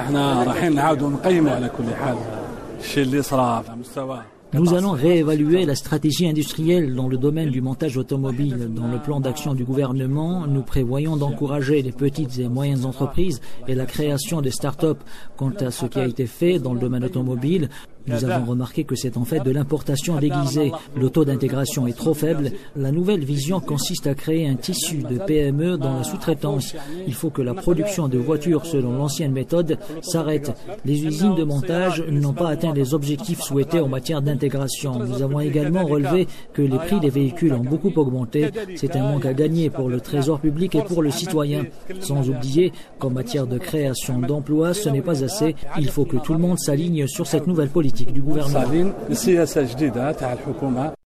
Nous allons réévaluer la stratégie industrielle dans le domaine du montage automobile. Dans le plan d'action du gouvernement, nous prévoyons d'encourager les petites et moyennes entreprises et la création des start-up. Quant à ce qui a été fait dans le domaine automobile, nous avons remarqué que c'est en fait de l'importation déguisée. Le taux d'intégration est trop faible. La nouvelle vision consiste à créer un tissu de PME dans la sous-traitance. Il faut que la production de voitures selon l'ancienne méthode s'arrête. Les usines de montage n'ont pas atteint les objectifs souhaités en matière d'intégration. Nous avons également relevé que les prix des véhicules ont beaucoup augmenté. C'est un manque à gagner pour le trésor public et pour le citoyen. Sans oublier qu'en matière de création d'emplois, ce n'est pas assez. Il faut que tout le monde s'aligne sur cette nouvelle politique du gouvernement.